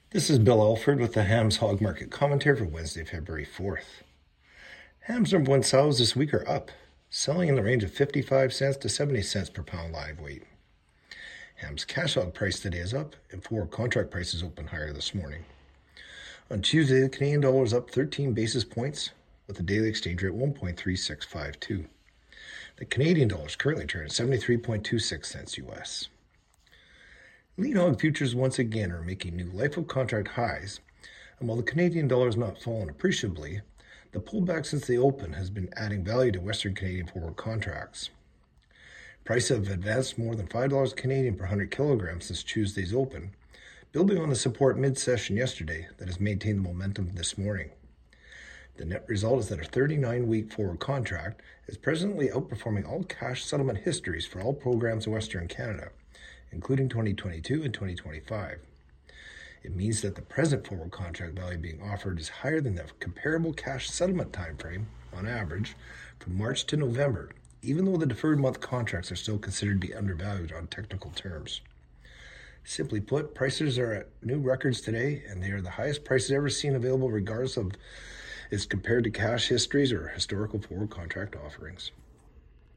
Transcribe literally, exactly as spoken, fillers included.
This is Bill Alford with the Hams Hog Market Commentary for Wednesday, February fourth. Hams number one sows this week are up, selling in the range of fifty-five cents to seventy cents per pound live weight. Hams cash hog price today is up, and forward contract prices open higher this morning. On Tuesday, the Canadian dollar is up thirteen basis points, with the daily exchange rate one point three six five two. The Canadian dollar is currently trading at seventy-three point two six cents U S. Lean hog futures once again are making new life of contract highs, and while the Canadian dollar has not fallen appreciably, the pullback since the open has been adding value to Western Canadian forward contracts. Prices have advanced more than five dollars Canadian per one hundred kilograms since Tuesday's open, building on the support mid-session yesterday that has maintained the momentum this morning. The net result is that a thirty-nine week forward contract is presently outperforming all cash settlement histories for all programs in Western Canada, including twenty twenty-two and twenty twenty-five. It means that the present forward contract value being offered is higher than the comparable cash settlement timeframe, on average, from March to November, even though the deferred month contracts are still considered to be undervalued on technical terms. Simply put, prices are at new records today, and they are the highest prices ever seen available regardless of as compared to cash histories or historical forward contract offerings.